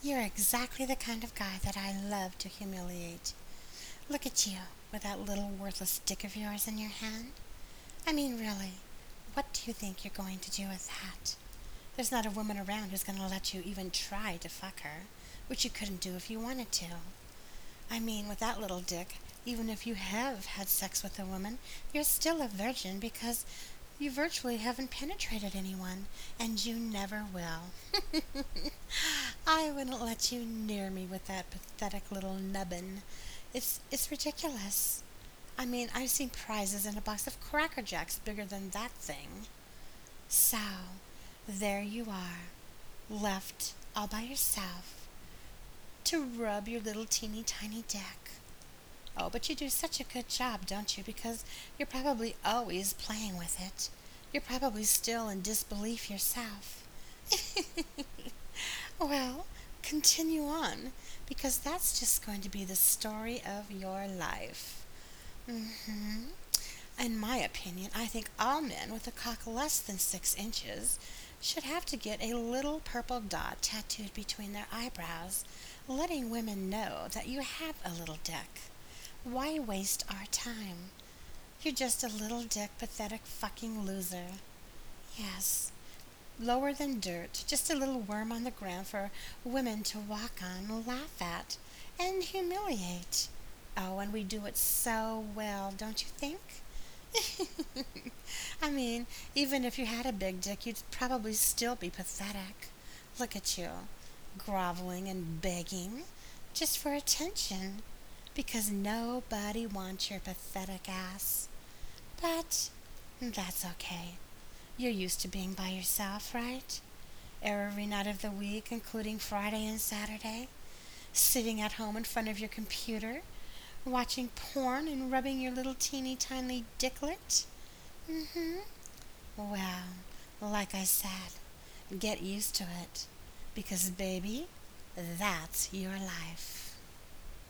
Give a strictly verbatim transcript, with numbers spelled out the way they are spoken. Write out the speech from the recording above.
You're exactly the kind of guy that I love to humiliate. Look at you, with that little worthless dick of yours in your hand. I mean, really, what do you think you're going to do with that? There's not a woman around who's going to let you even try to fuck her, which you couldn't do if you wanted to. I mean, with that little dick, even if you have had sex with a woman, you're still a virgin because you virtually haven't penetrated anyone, and you never will. I wouldn't let you near me with that pathetic little nubbin. It's it's ridiculous. I mean, I've seen prizes in a box of Cracker Jacks bigger than that thing. So, there you are, left all by yourself to rub your little teeny tiny dick. Oh, but you do such a good job, don't you? Because you're probably always playing with it. You're probably still in disbelief yourself. Well, continue on, because that's just going to be the story of your life. Hmm. In my opinion, I think all men with a cock less than six inches should have to get a little purple dot tattooed between their eyebrows, letting women know that you have a little dick. Why waste our time? You're just a little dick, pathetic fucking loser. Yes, lower than dirt, just a little worm on the ground for women to walk on, laugh at, and humiliate. Oh, and we do it so well, don't you think? I mean, even if you had a big dick, you'd probably still be pathetic. Look at you, groveling and begging just for attention, because nobody wants your pathetic ass. But that's okay. You're used to being by yourself, right? Every night of the week, including Friday and Saturday, sitting at home in front of your computer, watching porn and rubbing your little teeny tiny dicklet. Mm-hmm. Well, like I said, get used to it. Because, baby, that's your life.